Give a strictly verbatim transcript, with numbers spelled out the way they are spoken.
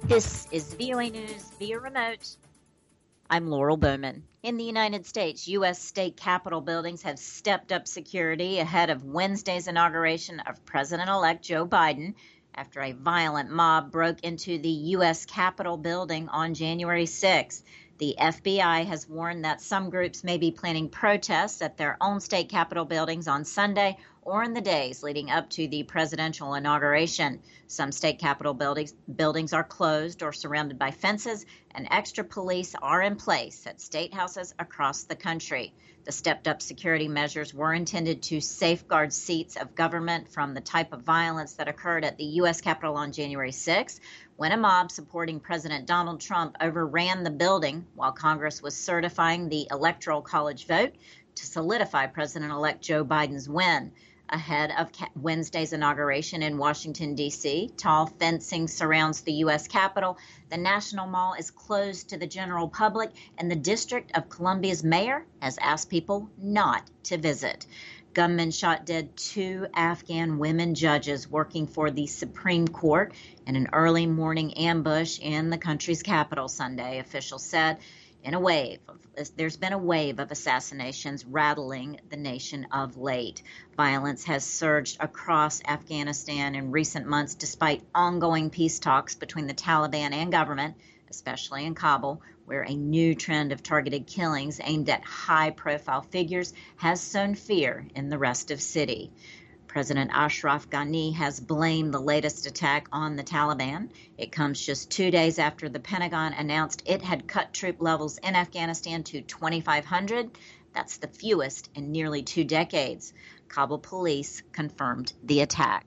This is V O A News via remote. I'm Laurel Bowman. In the United States, U S state capitol buildings have stepped up security ahead of Wednesday's inauguration of President-elect Joe Biden after a violent mob broke into the U S Capitol building on January sixth. The F B I has warned that some groups may be planning protests at their own state capitol buildings on Sunday or in the days leading up to the presidential inauguration. Some state capitol buildings, buildings are closed or surrounded by fences, and extra police are in place at state houses across the country. The stepped-up security measures were intended to safeguard seats of government from the type of violence that occurred at the U S Capitol on January sixth, when a mob supporting President Donald Trump overran the building while Congress was certifying the Electoral College vote to solidify President-elect Joe Biden's win. Ahead of Wednesday's inauguration in Washington, D C, tall fencing surrounds the U S Capitol. The National Mall is closed to the general public, and the District of Columbia's mayor has asked people not to visit. Gunmen shot dead two Afghan women judges working for the Supreme Court in an early morning ambush in the country's capital Sunday, officials said. In a wave, of, there's been a wave of assassinations rattling the nation of late. Violence has surged across Afghanistan in recent months despite ongoing peace talks between the Taliban and government, especially in Kabul, where a new trend of targeted killings aimed at high-profile figures has sown fear in the restive city. President Ashraf Ghani has blamed the latest attack on the Taliban. It comes just two days after the Pentagon announced it had cut troop levels in Afghanistan to twenty-five hundred. That's the fewest in nearly two decades. Kabul police confirmed the attack.